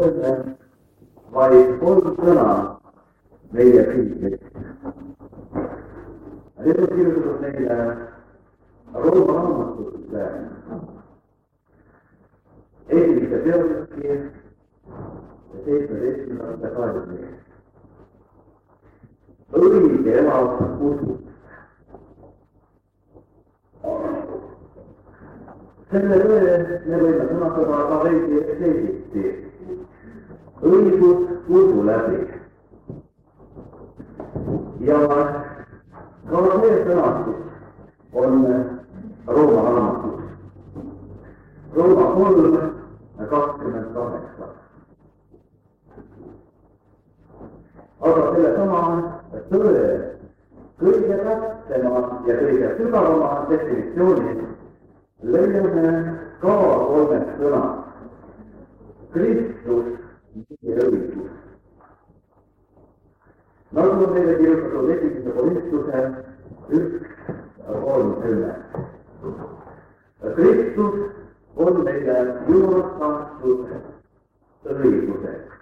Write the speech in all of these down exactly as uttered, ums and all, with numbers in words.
loeme vaid kolm sõna meie piiblist. Need on kirjutatud meile Rooma raamatust esimese peatüki ja seitsmeteistkümnenda salmi. Õige elab usud. Selle tõe me võime sõnastada ka veidi teisiti. Õigus usu läbi. Ja ka see sõnastus on Rooma raamatus. Rooma kolm kakskümmend kaheksa. Aga selle sama tõe kõige täpsema ja kõige sügavama definitsiooni leiame ka kolmes sõnas. Kristus ja õigus. Nagu on meile kirjutatud esimese Korintuse üks kolmkümmend. Kristus on meile Jumalast antud õiguseks.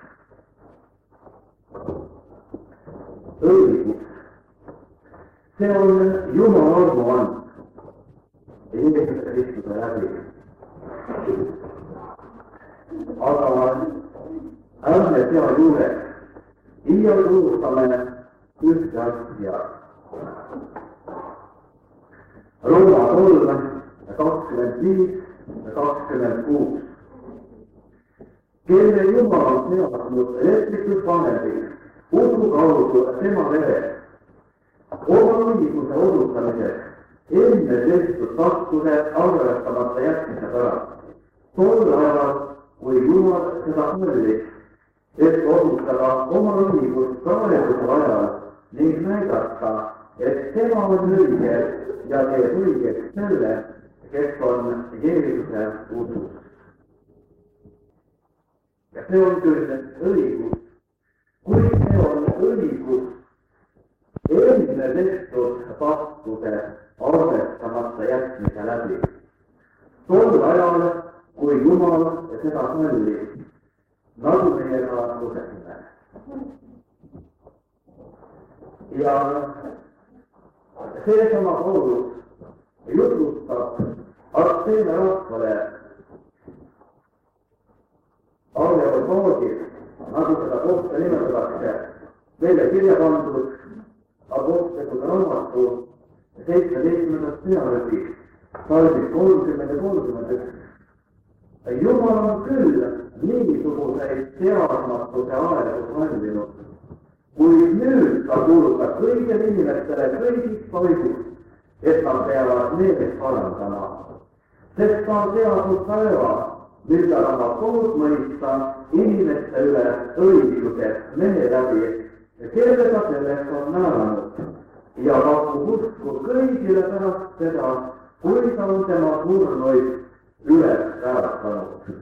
Õigus. See on Jumala armuand. Jeesuse Kristuse läbi. Aga ärme tea juures iial kuulutame ühte asja. Rooma kolm kakskümmend viis ja kakskümmend kuus. Kelle Jumal on seadnud elektristus vanemil usu kaudu tema veres oma õiguse osutamiseks enne tehtud taskuse arvestamata jätmise pärast. Tol ajal, kui Jumal seda mõllis, et osutada oma õigust praegusel ajal ning näidata, et tema on õige ja teeb õigeks selle, kes on Jeesuse usus. Ja see on küll õigus. Kui see on õigus enne tehtud taskuse arvestamata jätmise läbi. Tol ajal, kui Jumal seda mõllis, nagu meie ka lugesime. Ja seesama Paulus jutustab Ateena rahvale Areopaagis, nagu seda kohta nimetatakse, meile kirja pandud Apostlikud raamatu seitsmeteistkümnendast peatükist, salmid kolmkümmend ja kolmkümmend üks. Jumal on küll niisuguseid teadmatuse aegu kandinud, kuid nüüd ta kuulutab kõigile inimestele kõigist paigust, et nad peavad meelest parandama. Sest ta on seadnud päeva, mil ta tahab kohut mõista inimeste üle õigusest mehe läbi, kelle ta selleks on määranud ja pakub usku kõigile pärast seda, kui ta on tema surnuid üles äratanud.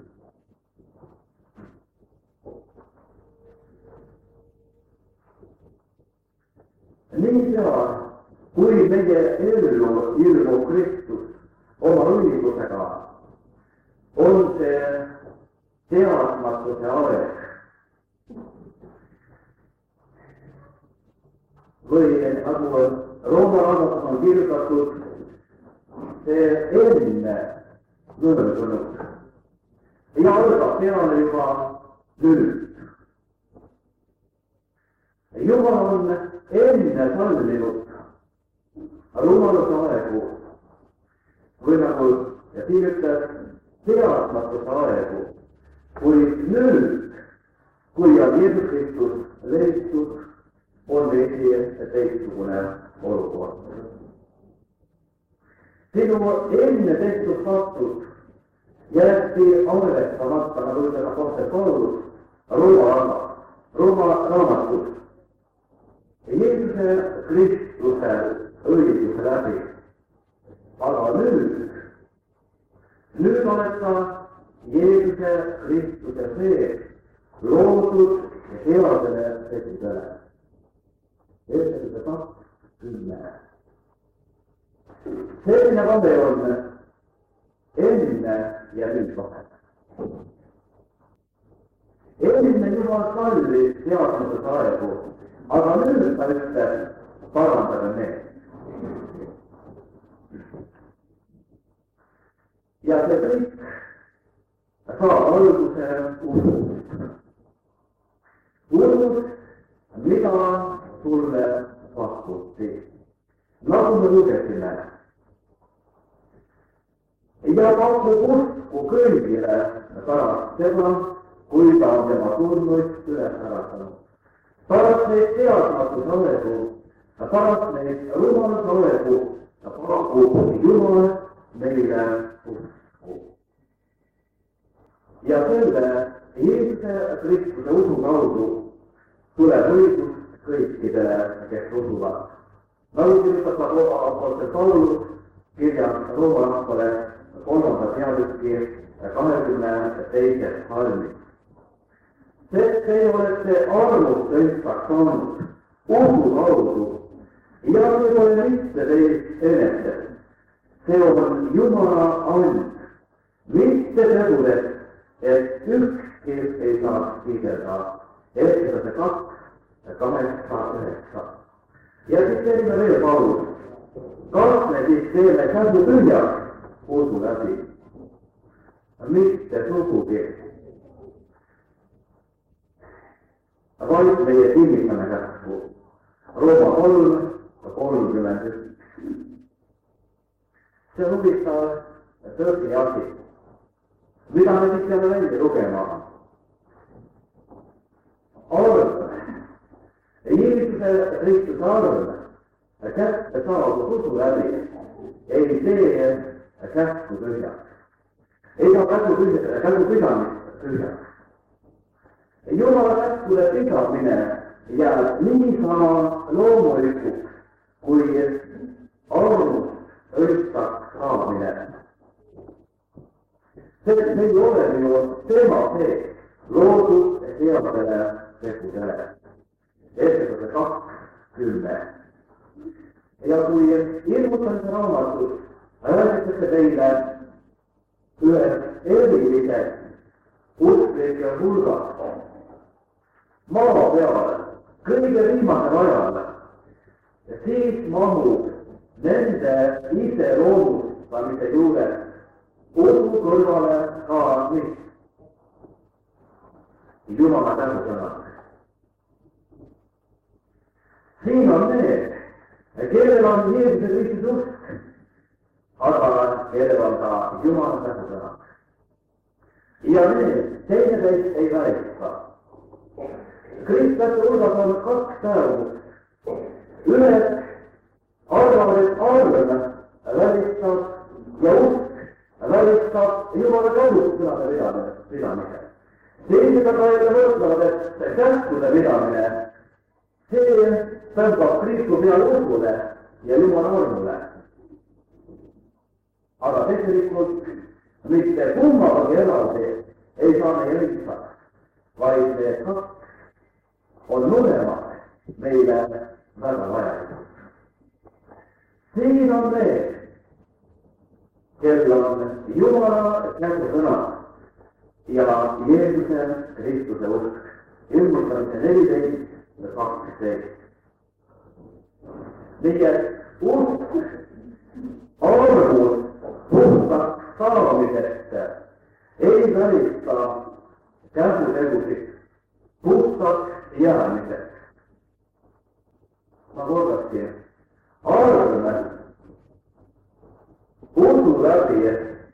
Niipea, kui meie ellu ilmub Kristus oma õigusega, on see teadmatuse aeg. Või nagu Rooma raamatus on kirjutatud, see enne möödunud ja algab peale juba nüüd. Jumal on enne sallinud rumaluse aegu või nagu ja siin ütleb teadmatuse aegu, kuid nüüd, kui on Jeesus Kristus leitud, on veidi teistsugune olukord. Sinu enne tehtud vastus jäeti arvestamata, nagu ütleb apostel Paulus, Rooma raamatus. Jeesuse Kristuse õiguse läbi. Aga nüüd, nüüd oled sa Jeesuse Kristuse sees loodud headele tegudele. Eestlased kaks kümme. Selline vahe on enne ja nüüd vahe. jumal kallis seaduse praegu, aga nüüd ta ütleb, parandage meid. Ja see kõik saab alguse usust. Usust, mida sulle pakuti. Nagu me lugesime. Ja pakub usku kõigile pärast seda, kui ta on tema surnuist üles äratanud. Pärast neid teadmatus olegu, pärast neid rumalus olegu, ta pakub Jumal meile usku. Ja selle Jeesuse Kristuse usu kaudu tuleb õigust kõikidele, kes usuvad. Nagu kirjutab apostel Paulus kirjas Rooma rahvale kolmanda peatüki kahekümne teisest salmist. Sest te olete armust õitsaks saanud usu kaudu ja see pole mitte teist enesest. See on Jumala and, mitte tegudest, et ükski ei saaks kiidelda. Eestlased kaks, kaheksa, üheksa. Ja siis teeme veel Paulus. Kas me siis teeme käsu tühjaks usu läbi? Mitte sugugi. Vaid meie kinnitame käsku. Rooma kolm, kolmkümmend üks. See on huvitav tõesti asi. Mida me siis peame välja lugema? Arv. Jeesuse Kristuse arv kätte saadud usu läbi ei tee käsku tühjaks. Ei saa käsu pidamist tühjaks. Jumala käskude pidamine jääb niisama loomulikuks, kui armust õitsaks saamine. Sest me ei ole ju teema sees loodud headele tegudele. Eestlased kaks, kümme. Ja kui ilmutamise raamatus räägitakse teile ühest erilisest usklike hulgast maa peale, kõige viimasel ajal, siis mahub nende iseloomustamise juures usu kõrvale ka mis? Jumala tänusõnad. Siin on need, kellel on Jeesuse Kristuse usk, aga kellel on ka Jumala tänusõnad. Ja need teineteist ei välista. Kristlaste hulgas on kaks tähendust. Ühed arvavad, et arv välistab ja usk välistab Jumala käskusõnade pidamise. Teised aga mõtlevad, et käskude pidamine, see tõmbab Kristu peale usule ja Jumala armule. Aga tegelikult mitte kummagi eraldi ei saa meie lihtsaks, vaid need kaks on mõlemad meile väga vajalikud. Siin on need, kel on Jumala käskusõnad ja Jeesuse Kristuse usk. Ilmutamise neliteist ja kaksteist. Nii et usk arvus puhtaks saamisest ei välista käsutegusid puhtaks jäämisest. Ma kordasin, arv usu läbi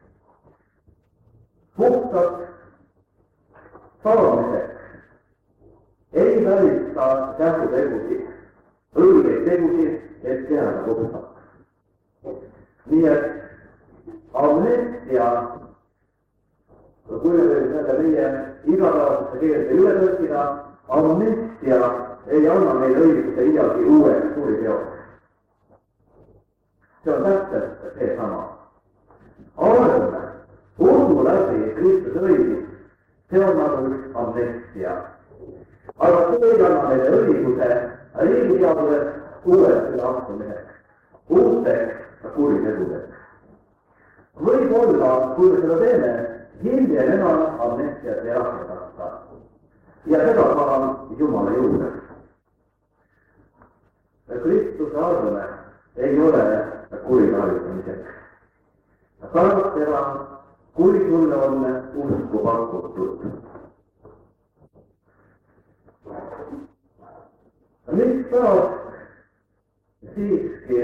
puhtaks saamiseks ei välista käsutegusid, õigeid tegusid, et teada puhtaks. Nii et amnestia, kui me võime selle meie igapäevasesse keelde üle tõstida, amnestia ei anna meile õiguse iialgi uueks kuriteoks. See on täpselt seesama. Arv usu läbi Kristuse õigus, see on nagu üks amnestia. Aga see ei anna meile õiguse riigiseadusest uuesti astumiseks, uuteks kuritegudeks. Võib-olla, kui me seda teeme, hiljem enam amnestiat ei rakendata. ja seda ka Jumala juures. Kristuse arvame ei ole kuritarvitamiseks. Pärast seda, kui sulle on usku pakutud. Miks pärast siiski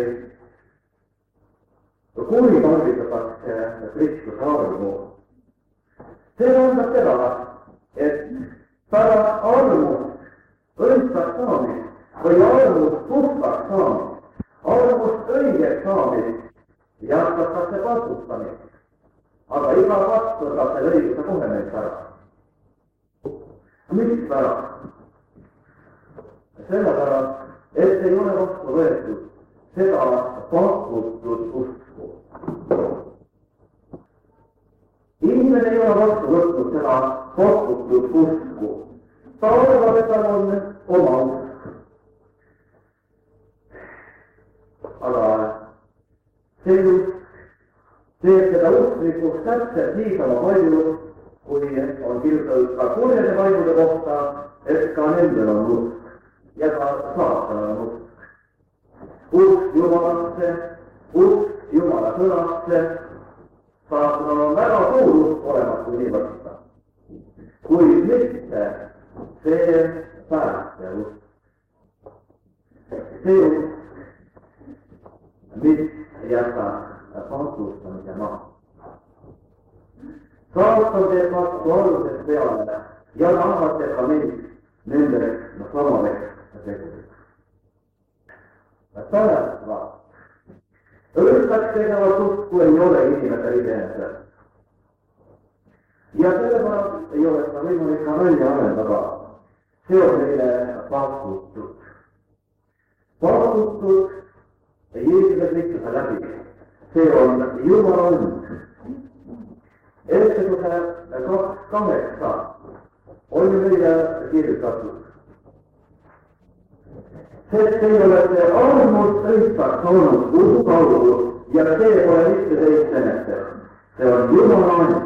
kuritarvitatakse Kristuse arvu? See tähendab seda, et pärast armust õndsaks saamist või armust puhtaks saamist, armust õigeks saamist jätkatakse vastustamist, aga iga vastu saab selle õiguse kohe meilt ära. Miks pärast? Sellepärast, et ei ole vastu võetud seda pakutud usku. Inimene ei ole vastu võtnud seda pakutud usku. Ta arvab, et tal on oma usk. Aga see usk teeb seda usklikuks täpselt niisama palju, kui on kirjutatud ka kurjade vaimude kohta, et ka nendel on usk ja ka saatanal on usk. Usk Jumalasse, usk Jumala sõnasse, saatanal on väga suur usk olemas, kui nii võtta. Kuid mitte see pääste usk. See usk, mis jätab vastustamise maha. Saatan teeb vastu algusest peale ja tahate ka meid nendeks samadeks tegudeks. Pärast vaat. Õrtaks tegevat usku ei ole inimesel iseenesel. Ja sellepärast ei ole seda võimalik ka välja arendada. See on meile pakutud. Pakutud Jeesuse Kristuse läbi. See on Jumala õnd. Efesuse kaks kaheksa on meile kirjutatud. Sest ei ole see armust õigstaks olnud usu kaudu ja see pole mitte teist enestest. See on Jumala õnd.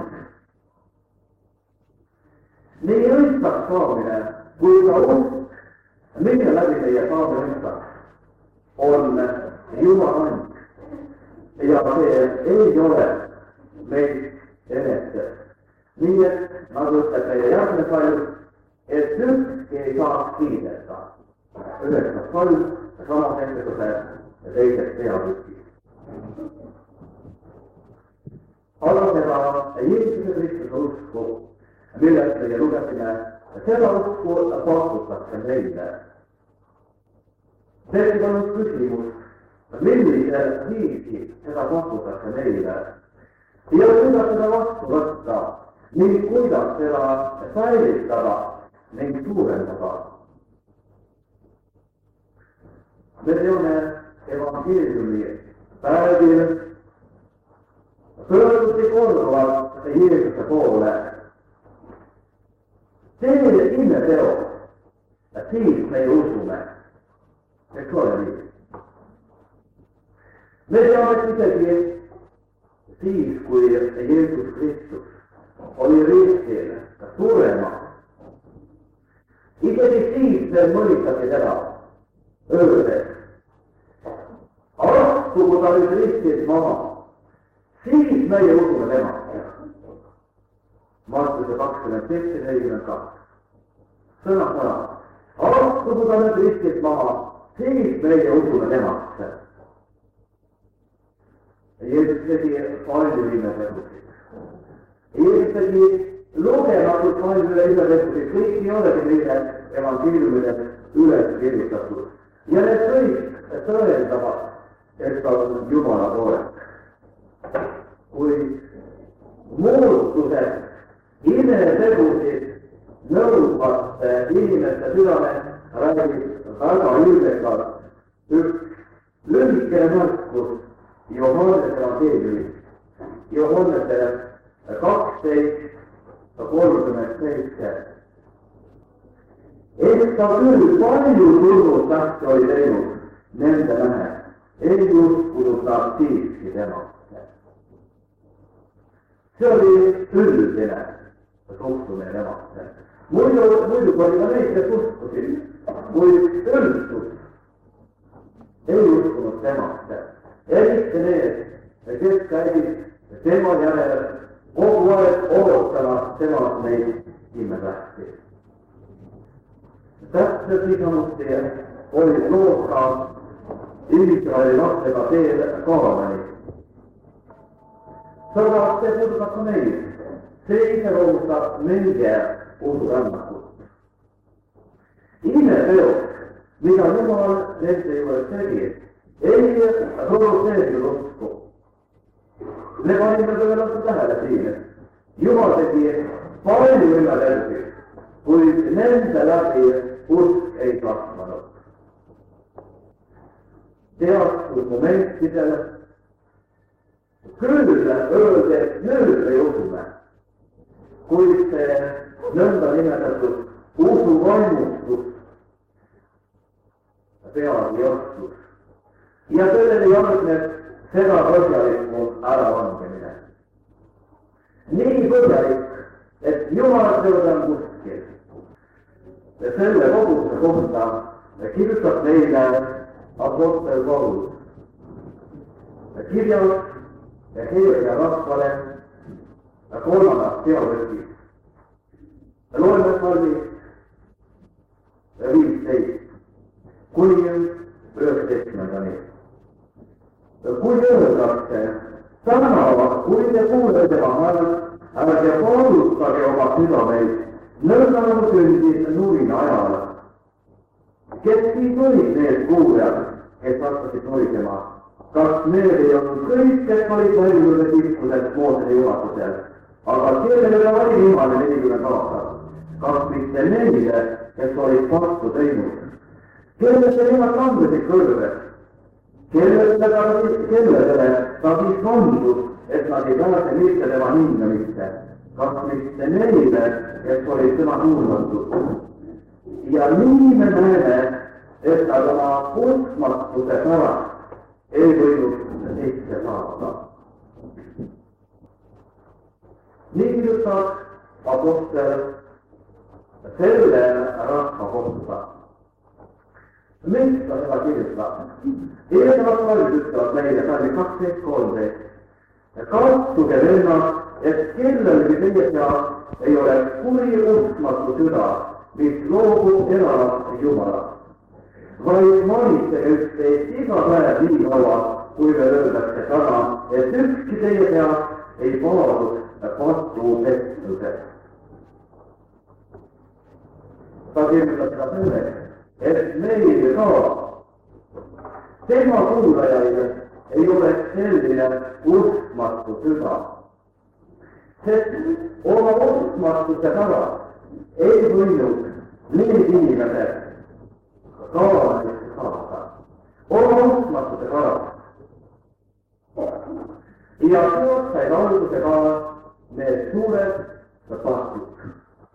Nii õigstaks saamine, kui ka usk, mille läbi meie saame õigstaks, on Jumala õnd. Ja see ei ole meist enestest. Nii et, nagu ütleb meie järgmine salm, et ükski ei saaks kiideta. Üheksas salm, samas Efesuse teises peatükis. Aga seda Jeesuse Kristuse usku, millest meie lugesime, seda usku pakutakse meile. See on küsimus, millisel viisil seda pakutakse meile ja kuidas seda vastu võtta ning kuidas seda säilitada ning suurendada. Me teame evangeeliumi päevil pöörduti korduvalt Jeesuse poole. Tee immeteo, siis me usume. Eks ole nii. Me teame isegi siis, kui Jeesus Kristus oli ristil surema. Isegi siis veel mõnitati teda, öeldes, astugu ta nüüd ristilt maha, siis meie usume temasse. Markuse kakskümmend seitse nelikümmend kaks. Sõna sõna, astugu ta nüüd ristilt maha, siis meie usume temasse. Jeesus tegi palju imetegusid. Jeesus tegi lugematult palju imetegusid. Kõik ei olegi meile evangeeliumides üles kirjutatud. Ja need kõik tõendavad, et ta on Jumala poolek. Kuid muutused, imetegusid nõudvaste inimeste südames räägib väga ilmekalt üks lühikene märkus Johannese evangeeliumist. Johannese kaksteist kolmkümmend seitse. Ehk ta küll palju tunnust tähtsa oli teinud nende mehe, ei uskunud ta siiski temasse. See oli üldine suhtumine temasse. Muidu, muidu oli ka neid, kes uskusid, kuid üldsus ei uskunud temasse. Eriti need, kes käisid tema järel kogu aeg ootamas temast neid imetähti. Täpselt niisamuti oli lood ka Iisraeli lastega teel Kaanani. Sõda see puudutab ka neid. See iseloomustab meie usurännakut. Imeteod, mida Jumal nende juures tegi, ei produtseerinud usku. Me panime veel otsa tähele siin. Jumal tegi palju imeteosi, kuid nende läbi usk ei kasvanud. Teatud momentidel küll öeldi, et nüüd ei usume, kuid see nõnda nimetatud usu vaimustus peagi oskus. Ja sellele järgneb seda põhjalikult äralangemine. Nii põhjalik, et Jumal teod on kuskil. Ja selle koguse kohta kirjutab meile apostel Paulus. Kirjas ja Hebra rahvale kolmandas peatükis. Loeme salmist viisteist kuni üheksateistkümnendani. Kui öeldakse, tänava, kui te kuulete tema häält, ärge poolustage oma südameid, nõnda nagu sündis nurina ajal. Kes siis olid need kuuljad, kes hakkasid nurisema? Kas need ei olnud kõik, kes olid valminud tippudes Moosese juhatusel, aga kellele oli viimane nelikümmend aastat? Kas mitte neile, kes olid vastu teinud? Kellele nemad langesid kõrved? Kellele ta siis vandus, et nad ei pääse mitte tema hingamisse? Kas mitte neile, kes olid tema kuulmatud? Ja nii me näeme, et nad oma uskmatuse pärast ei võinud sisse saada. Nii kirjutab apostel selle rahva kohta. Miks ta seda kirjutab? Eelnevad paljud ütlevad meile salmi kaksteist kolmteist. Katsuge vennad, et kellelgi teie seas ei ole kuri uskmatu süda, mis loobub elavast Jumalast. Vaid valitsege üksteist iga päev nii kaua, kui veel öeldakse täna, et ükski teie seas ei paadus vastu pettusest. Ta kirjutab seda selleks, et meil ka tema kuulajaid ei oleks selline uskmatu süda. Sest oma uskmatuse pärast ei võinud need inimesed Kaananisse saada. Oma uskmatuse pärast. Ja sealt said alguse ka need suured tahtud.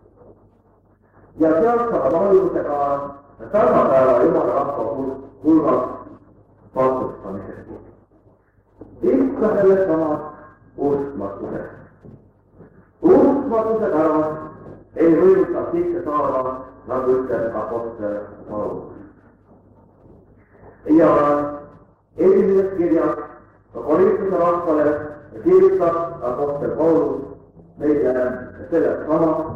Ja sealt saavad alguse ka tänapäeva Jumala rahva hulgas vastustamisest. Ikka sellest samast uskmatusest. Uskmatuse pärast ei võinud sisse saada, nagu ütleb apostel Paulus. Ja esimeses kirjas Korintuse rahvale kirjutab apostel Paulus meile sellest samast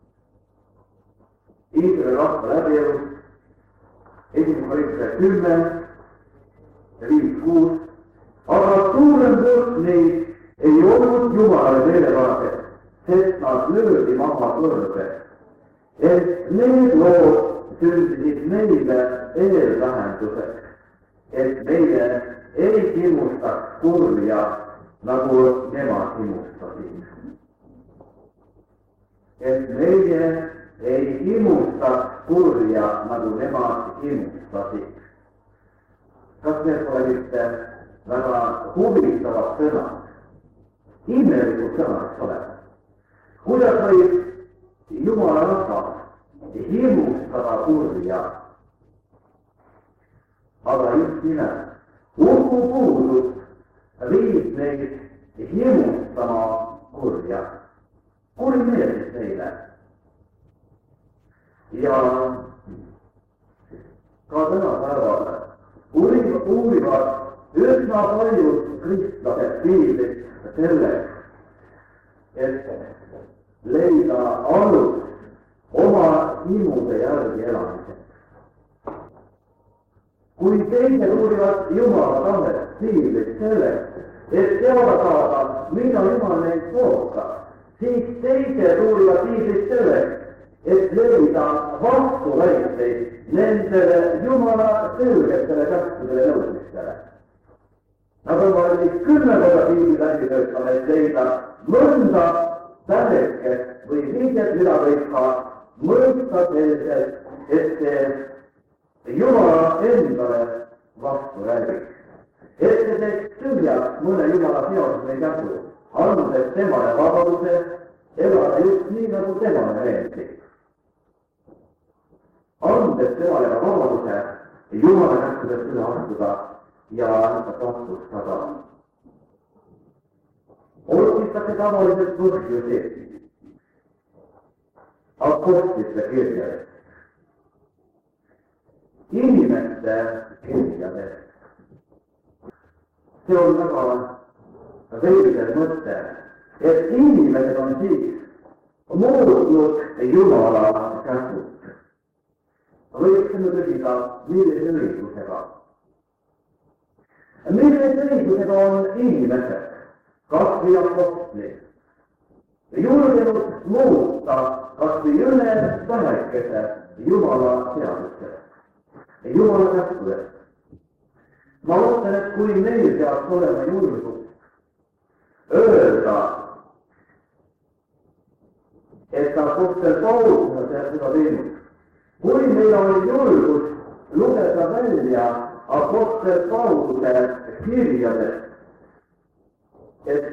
Iisraeli rahva läbielust. Esimene Korintuse kümme ja viis kuus. Aga suurem hulk neid ei olnud Jumalale meelepärased, sest nad löödi maha kõrged. Et need lood sündisid meile eeltähenduseks, et meie ei hirmustaks kurja, nagu nemad hirmustasid. Et meie ei hirmustaks kurja, nagu nemad hirmustasid. Kas need pole mitte väga huvitavad sõnad? Imelikud sõnad, eks ole. Kuidas võib Jumala rahvas hirmustada kurja? Aga just nimelt, usu puudus viis neid hirmustama kurja. Kuri meeldis neile. ja ka tänapäeval uurivad üsna paljud kristlased piiblit selleks, et leida alus oma himude järgi elamiseks. Kui teised uurivad Jumala tahet piiblit selleks, et teada saada, mida Jumal neid ootab, siis teised uurivad piiblit selleks, et leida vastuväiteid nendele Jumala selgetele käskudele nõudmistele. Nad on valmis kümme korda piibli läbi töötama, et leida mõnda tähekest või viidet, mida võib ka mõista selliselt, et see Jumala endale vastu räägiks. Et see teeks tühjaks mõne Jumala seoses või käsu, andes temale vabaduse elada just nii, nagu temale meeldib. Andes temale ka vabaduse Jumala käskudest üle astuda ja enda vastustada. Otsitakse tavaliselt põhjusi apostlite kirjadest, inimeste kirjadest. See on väga veider mõte, et inimesed on siis muutnud Jumala käsud. Võiksime küsida, millise õigusega. Millise õigusega on inimesed, kas või apostlid, julgenud muuta kas või üle vähekese Jumala seadustest, Jumala käskudest. Ma mõtlen, et kui meil peaks olema julgus öelda, et apostel Paulus on seda teinud, kui meil on julgus lugeda välja apostel Pauluse kirjadest, et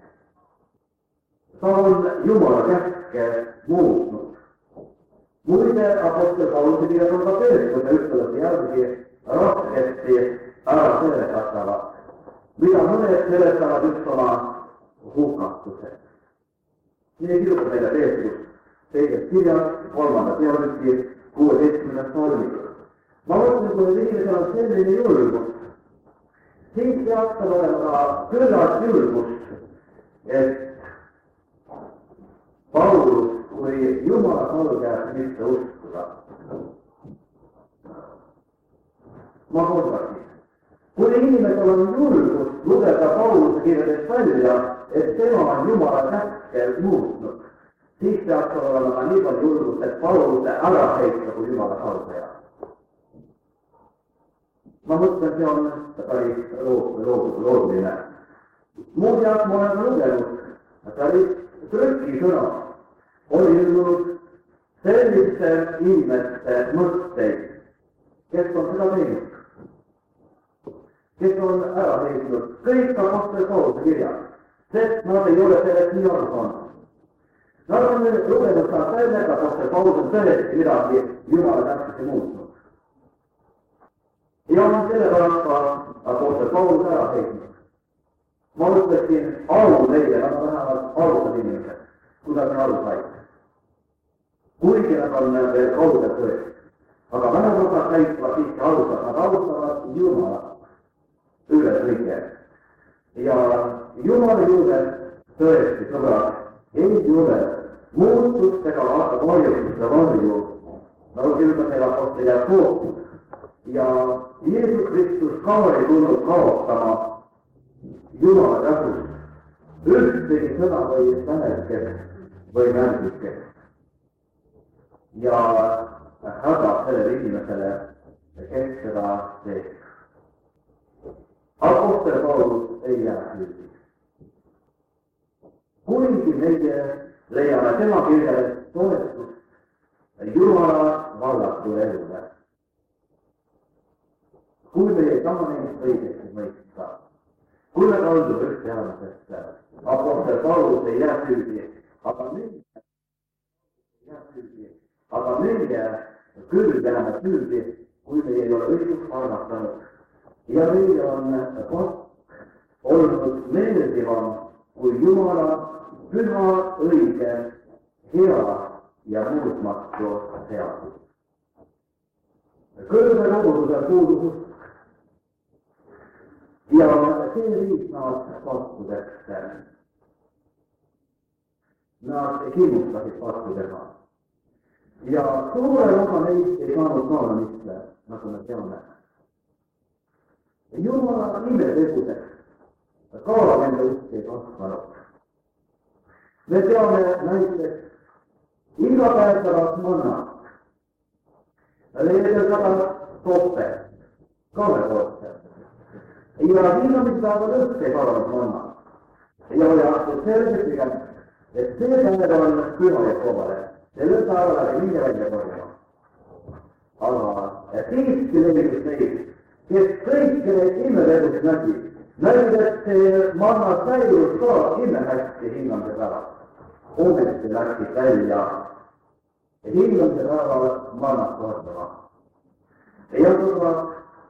ta on Jumala käske muutnud. Muide, apostel Pauluse kirjad on ka Peetruse ütluse järgi raskesti ära seletatavad, mida mõned seletavad just oma hukatused. Nii kirjutab meile Peetrus teises kirjas, kolmanda peatüki, kuueteistkümnendast salmist. Ma mõtlen, kui inimesel on selline julgus, siis peaks tal olema küllalt julgust, et Paulus kui Jumala salgajat mitte uskuda. Ma kordasin. Kui inimesel on julgust lugeda Pauluse kirjadest välja, et tema on Jumala käskel muutnud, siis peaks olema nii palju julgust, et Pauluse ära heita kui Jumala salgaja. Ma mõtlen, see on päris loogiline. Muuseas, ma olen lugenud, päris trükisõna oli ilmunud selliste inimeste mõtteid, kes on seda teinud. Kes on ära heitnud kõik apostel Pauluse kirjad, sest nad ei ole sellest nii aru saanud. Nad on lugenud ka selle, et apostel Paulus on tõesti midagi Jumala käskusse muutnud. Ja on sellepärast ka apostel Paulus ära heitnud. Ma mõtlesin aru neile, nad on vähemalt arutad inimesed, kuidas me aru said. Kuigi nad on veel kaugel tõest, aga vähemalt nad käitavad siiski arutad, nad arutavad Jumala üle kõige. Ja Jumala juures tõesti, sõbrad, ei ole muutustega varjutuste varju, nagu kirjutab meil apostel Jaakobus. Ja Jeesus Kristus ka ei tulnud kaotama Jumala käsust ühtegi sõna või tähekest või märgikest. Ja häda sellele inimesele, kes seda teeb. Apostel Paulus ei jää süüdi. Kuigi meie leiame tema kirjades toetust Jumala vallatud elule. Kui me ei taha neid õigesti mõista, kui me kaldub üht jäämisest, apostel Paulus ei jää süüdi, aga meie, jää süüdi, aga meie küll jääme süüdi, kui me ei ole õigust arvastanud. Ja meile on olnud meeldivam kui Jumala püha, õige, hea ja muutmatu seadus. Kõrge loomusel puudub usk. Ja see viis nad vastudeks. Nad kimmustasid vastu teha. Ja suure osa neist ei saanud kaanamisse, nagu me teame. Jumala imetegudeks ka nende usk ei kasvanud. Me teame näiteks igapäevaselt mannast. Leedel sadas topet, kahekordselt. Ja hinnamispäeva lõpp ei paranud mannast. Ja oli aastaid selgelt pigem, et see päev on püha ja kovale. Selle päeval oli mingi välja korjama. Aga siiski leidis neid, kes kõike neid imetegust nägi, nägid, et see mannas täius ka imehästi hingamise päeval. Ometi läksid välja hingamise päeval mannas kordama. Ja tuttavad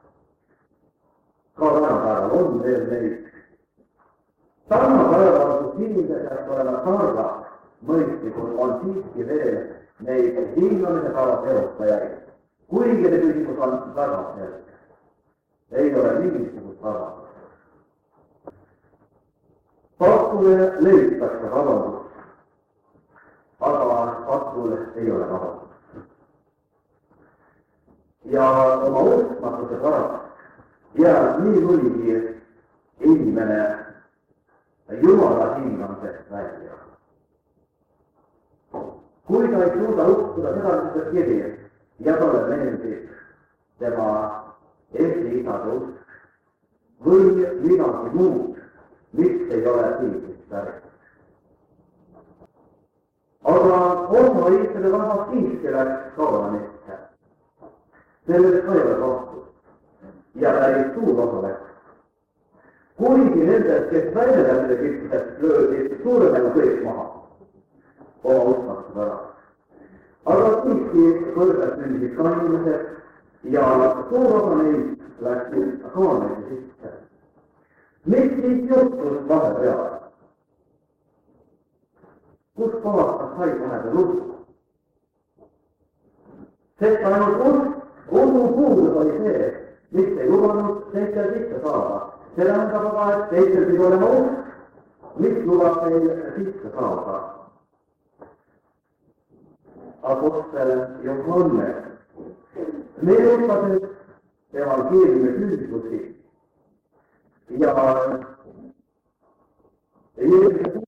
ka tänapäeval on veel neid. Tänapäeval, kus inimesed peaks olema targad, mõistlikud, on siiski veel neid hingamise päeva teostajaid. Kuigi see küsimus on väga selge. Ei ole mingisugust vabandust. Paktule leitakse vabandust, aga paktule ei ole vabandust. Ja oma uskmatuse pärast jääb nii mõnigi inimene Jumala hingamisest välja. Kui ta ei suuda uskuda seda, mis ta kirjas, ja talle meeldib tema Eesti isade usk või midagi muud, mis ei ole piiblist pärit. Aga osa Iisraeli rahvas siiski läks kaanamisse. Sellest ka ei ole kahtlust ja päris suur osa läks. Kuigi nendest, kes väljalämide kipsudest löödi suuremega kõik maha oma uskmatuse pärast. Aga siiski kõrgelt mängisid ka inimesed ja suur osa neist läksid kaanamisse sisse. Mis siis juhtus vahepeal? Kus kohast ta sai vahepeal usku? Sest ainult usk, usu puudus oli see, mis ei lubanud teistel sisse saada. See tähendab aga, et teistel pidi olema usk, mis lubab teil sisse saada. Apostel Johannes meenutas evangeeliumi küüdlusi ja Jeesuse